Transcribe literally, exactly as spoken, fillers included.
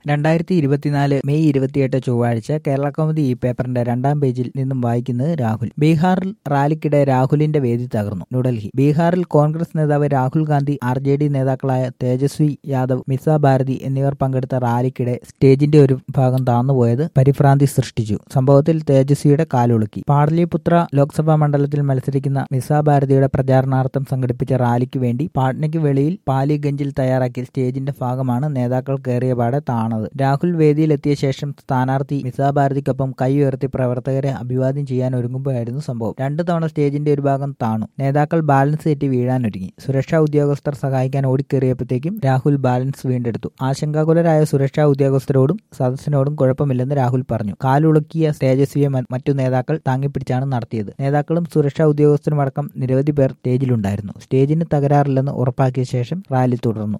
രണ്ടായിരത്തി ഇരുപത്തിനാല് മെയ് ഇരുപത്തിയെട്ട് ചൊവ്വാഴ്ച കേരള കൗമുദി ഈ പേപ്പറിന്റെ രണ്ടാം പേജിൽ നിന്നും വായിക്കുന്നത് രാഹുൽ. ബീഹാറിൽ റാലിക്കിടെ രാഹുലിന്റെ വേദി തകർന്നു. ന്യൂഡൽഹി. ബീഹാറിൽ കോൺഗ്രസ് നേതാവ് Rahul Gandhi, R J D നേതാക്കളായ തേജസ്വി യാദവ്, മിസ ഭാരതി എന്നിവർ പങ്കെടുത്ത റാലിക്കിടെ സ്റ്റേജിന്റെ ഒരു ഭാഗം താന്നുപോയത് പരിഭ്രാന്തി സൃഷ്ടിച്ചു. സംഭവത്തിൽ തേജസ്വിയുടെ കാലുളുക്കി. പാടലിപുത്ര ലോക്സഭാ മണ്ഡലത്തിൽ മത്സരിക്കുന്ന മിസ ഭാരതിയുടെ പ്രചാരണാർത്ഥം സംഘടിപ്പിച്ച റാലിക്ക് വേണ്ടി പാട്നയ്ക്ക് വെളിയിൽ പാലിഗഞ്ചിൽ തയ്യാറാക്കിയ സ്റ്റേജിന്റെ ഭാഗമാണ് നേതാക്കൾ കയറിയപാടെ താണത്. രാഹുൽ വേദിയിലെത്തിയ ശേഷം സ്ഥാനാർത്ഥി മിസ ഭാരതിക്കൊപ്പം കൈ ഉയർത്തി പ്രവർത്തകരെ അഭിവാദ്യം ചെയ്യാൻ ഒരുങ്ങുമ്പോഴായിരുന്നു സംഭവം. രണ്ടു തവണ സ്റ്റേജിന്റെ ഒരു ഭാഗം താണു. നേതാക്കൾ ബാലൻസ് തെറ്റി വീഴാനൊരുങ്ങി. സുരക്ഷാ ഉദ്യോഗസ്ഥർ സഹായിക്കാൻ ഓടിക്കേറിയപ്പോഴത്തേക്കും രാഹുൽ ബാലൻസ് വീണ്ടെടുത്തു. ആശങ്കാകുലരായ സുരക്ഷാ ഉദ്യോഗസ്ഥരോടും സദസ്സിനോടും കുഴപ്പമില്ലെന്ന് രാഹുൽ പറഞ്ഞു. കാലുളുക്കിയ തേജസ്വിയെ മറ്റു നേതാക്കൾ താങ്ങിപ്പിടിച്ചാണ് നടത്തിയത്. നേതാക്കളും സുരക്ഷാ ഉദ്യോഗസ്ഥരുമടക്കം നിരവധി പേർ സ്റ്റേജിലുണ്ടായിരുന്നു. സ്റ്റേജിന് തകരാറില്ലെന്ന് ഉറപ്പാക്കിയ ശേഷം റാലി തുടർന്നു.